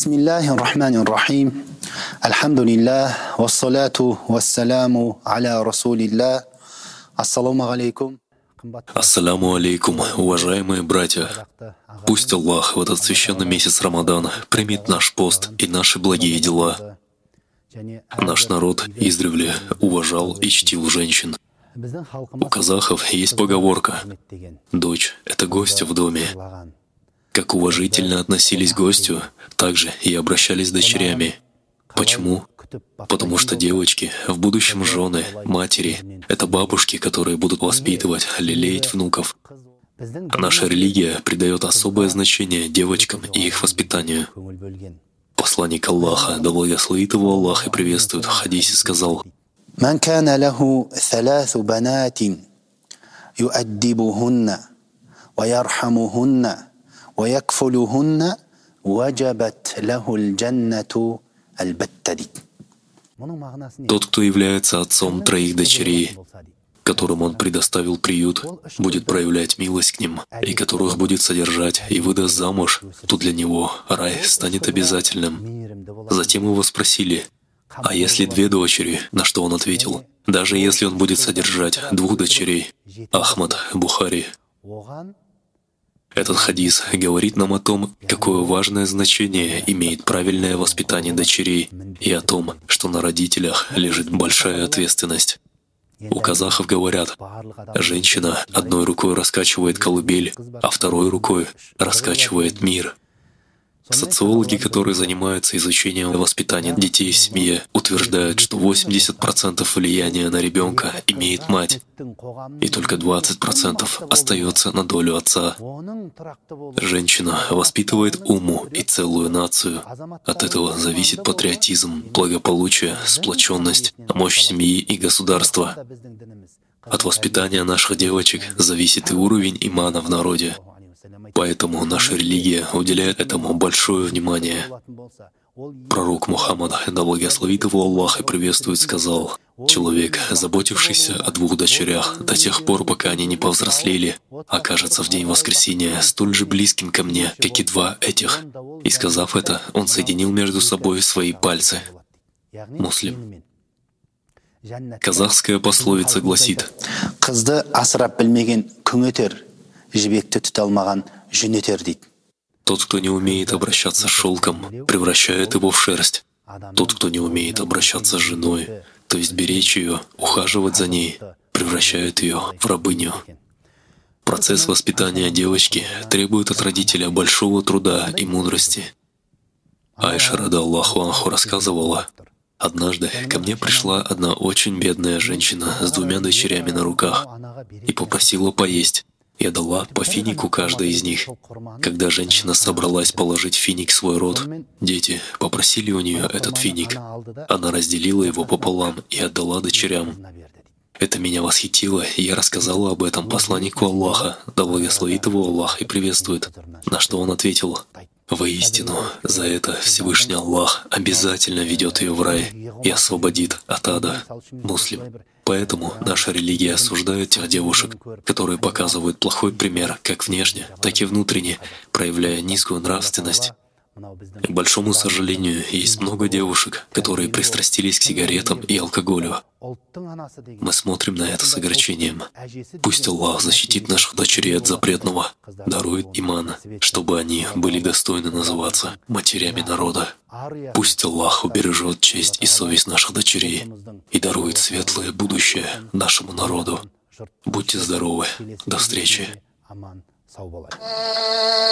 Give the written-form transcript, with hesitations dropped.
Бисмиллахи рахмани рахим. Альхамдулиллах. Вассалату вассаляму аля расулиллах. Ассаламу алейкум. Ассаляму алейкум, уважаемые братья. Пусть Аллах в этот священный месяц Рамадана примет наш пост и наши благие дела. Наш народ издревле уважал и чтил женщин. У казахов есть поговорка: «Дочь — это гость в доме». Как уважительно относились к гостю, так же и обращались с дочерями. Почему? Потому что девочки, в будущем жены, матери — это бабушки, которые будут воспитывать, лелеять внуков. А наша религия придает особое значение девочкам и их воспитанию. Посланник Аллаха, да благословит его Аллах и приветствует, в хадисе сказал: «Ман кана лаху саласу банатин, юаддибухунна, ва ярхамухунна, ва якфулухунна, ваджабат лаху аль-джаннату аль-баттади». Тот, кто является отцом троих дочерей, которым он предоставил приют, будет проявлять милость к ним, и которых будет содержать и выдаст замуж, то для него рай станет обязательным. Затем его спросили: «А если две дочери?» На что он ответил: «Даже если он будет содержать двух дочерей». Ахмад, Бухари. Этот хадис говорит нам о том, какое важное значение имеет правильное воспитание дочерей, и о том, что на родителях лежит большая ответственность. У казахов говорят: женщина одной рукой раскачивает колыбель, а второй рукой раскачивает мир. Социологи, которые занимаются изучением воспитания детей в семье, утверждают, что 80% влияния на ребенка имеет мать, и только 20% остается на долю отца. Женщина воспитывает уму и целую нацию. От этого зависит патриотизм, благополучие, сплоченность, мощь семьи и государства. От воспитания наших девочек зависит и уровень имана в народе. Поэтому наша религия уделяет этому большое внимание. Пророк Мухаммад, да благословит его Аллах и приветствует, сказал: «Человек, заботившийся о двух дочерях до тех пор, пока они не повзрослели, окажется в день воскресения столь же близким ко мне, как и два этих». И сказав это, он соединил между собой свои пальцы. Муслим. Казахская пословица гласит: «Қызды асырап білмеген күң етер, жібекті түте алмаған жүн етер» дейді. Тот, кто не умеет обращаться с шелком, превращает его в шерсть. Тот, кто не умеет обращаться с женой, то есть беречь ее, ухаживать за ней, превращает ее в рабыню. Процесс воспитания девочки требует от родителя большого труда и мудрости. Айша, рада Аллаху анху, рассказывала: «Однажды ко мне пришла одна очень бедная женщина с двумя дочерями на руках и попросила поесть. Я дала по финику каждой из них. Когда женщина собралась положить финик в свой рот, дети попросили у нее этот финик. Она разделила его пополам и отдала дочерям. Это меня восхитило, и я рассказала об этом посланнику Аллаха, да благословит его Аллах и приветствует, на что он ответил: «Воистину, за это Всевышний Аллах обязательно ведет ее в рай и освободит от ада». Муслим. Поэтому наша религия осуждает тех девушек, которые показывают плохой пример как внешне, так и внутренне, проявляя низкую нравственность. К большому сожалению, есть много девушек, которые пристрастились к сигаретам и алкоголю. Мы смотрим на это с огорчением. Пусть Аллах защитит наших дочерей от запретного, дарует иман, чтобы они были достойны называться матерями народа. Пусть Аллах убережет честь и совесть наших дочерей и дарует светлое будущее нашему народу. Будьте здоровы. До встречи.